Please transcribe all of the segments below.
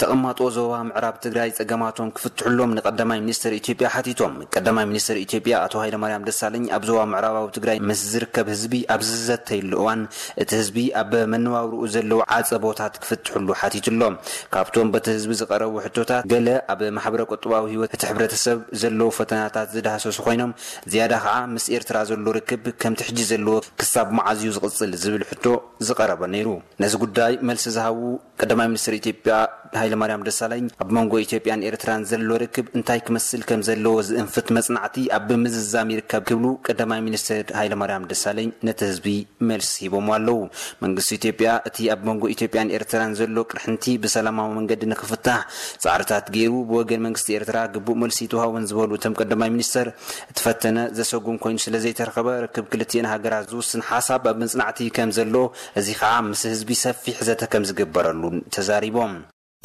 تقمطوا زوا معراب تግራይ ጸገማቶም ክፍትሕሎም ንቀዳማይ ሚኒስትር ኢትዮጵያ ሓቲቶም ቀዳማይ ሚኒስትር ኢትዮጵያ አቶ ሃይለ ማርያም ደሳለኝ ኣብ ዘዋ ምዕራባዊ ትግራይ ምስ ዝርከብ ህዝቢ ኣብ ዝዘተይሉ እዋን እቲ ህዝቢ ኣብ መንዋብሩ ዘለው ዓጸቦታት ክፍትሕሉ ሓቲትሎም ካብቶም በቲ ህዝቢ ዝቀረቡ ሕቶታት ገለ ኣብ ማሕበረ ቁጥባዊ ህይወት እቲ ሕብረተሰብ ዘለው ፈተናታት ዝዳሰሱ ኮይኖም ዝያዳ ከዓ ምስ ኤርትራ ዘለው ርክብ ከም ትሕጂ ዘለው ክሳብ መዓዝዩ ዝቅጽል ዝብል ሕቶ ዝቀረበ ነይሩ ነዚ ጉዳይ መልስ ዝሃቡ ቀዳማይ ሚኒስትር ኢትዮጵያ ሃይለ ማርያም ደሳለኝ ኣብ መንጎ ኢትዮጵያን ኤርትራን ዘለው ርክብ እንታይ ክመስል ከም ዘለው ዝእንፍት መጽናዕቲ ኣብ ምዝዛም ይርከብ ክብሉ ቀዳማይ ሚኒስትር ሃይለ ማርያም ደሳለኝ ነቲ ህዝቢ መልስ ሂቦም ኣለው መንግስቲ ኢትዮጵያ እቲ ኣብ መንጎ ኢትዮጵያን ኤርትራን ዘለው ቅርሕንቲ ብሰላማዊ መንገዲ ንክፍታሕ ጻዕርታት ገይሩ ብወገን መንግስቲ ኤርትራ ግቡእ መልሲ ተዋውን ዝበሉ ተም ቀዳማይ ሚኒስትር ተፈተነ ዘሰጉም ኮይኑ ስለዘይተረከበ ርክብ ክልቲአን ሃገራት ዝውስን ሓሳብ ኣብ መጽናዕቲ ከም ዘለው እዚ ከዓ ምስ ህዝቢ ሰፊሕ ዘተ ከም ዝግበረሉ ተዛሪቦም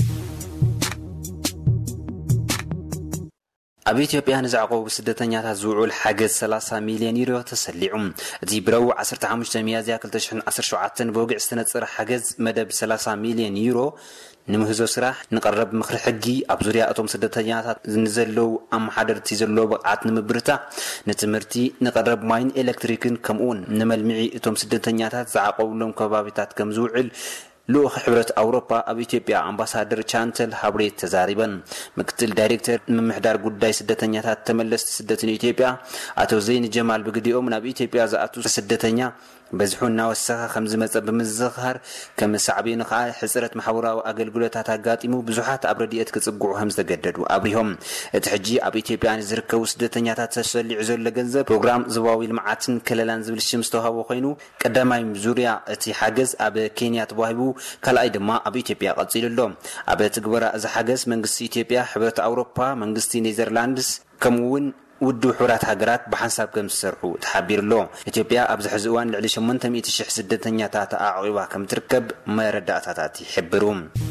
ኣብ ኢትዮጵያ ንዝዓቆቡ ስደተኛታት ዝውዕል ሓገዝ 30 ሚልዮን ዩሮ ተሰሊዑ እቲ ብረው 15 ሚያዝያ 2017 በውግዕ ዝተነጸረ ሓገዝ መደብ 30 ሚልዮን ዩሮ ንምህዞ ስራሕ ንቀረብ ምክሪ ሕጊ ኣብ ዙርያ እቶም ስደተኛታት ንዘለው ኣመሓደርቲ ዘለው ብቃት ንምብርታ ንትምህርቲ ንቀረብ ማይን ኤሌክትሪክን ከምኡን ንመልምዒ እቶም ስደተኛታት ዝዓቆቡሎም ከባቢታት ከም ዝውዕል لوخ حبرت أوروبا أب إثيوبيا أمباسادر شانتل حبريت تزاربا مكتل دايركتور ممحدار قداي سدتنيا تملست سدتني إثيوبيا أتو زين جمال بقدي أمنا بإثيوبيا زاتو سدتنيا بزحونا وسخا خمس مصب بمزخر كم سعبين قا حصرت محورا واغلغلوتات اغاطيمو بزحات ابرديت كصقعو همز تجددوا ابريهم تحجي اب اثيوبيا زركو سدتنياتات تسلع زل ገንዘብ ፕሮግራም ዝዋዊ ልማዓትን ከለላን ዝብል ሽም ዝተሃቦ ኮይኑ ቀዳማይ ዙርያ እቲ ሓገዝ ኣብ ኬንያ ተዋሂቡ ካልኣይ ድማ ኣብ ኢትዮጵያ ቀጽልሎ ኣብ ትግበራ እዚ ሓገዝ መንግስቲ ኢትዮጵያ ሕብረት ኣውሮፓ መንግስቲ ኔዘርላንድስ ከምውን ودو حورات هاجرات بحساب كم سرحو تحبير له إثيوبيا أبز حزوان لعلي 800,000 سدتنيا تاتا أعوبا كم تركب ما ردأتاتي حبروم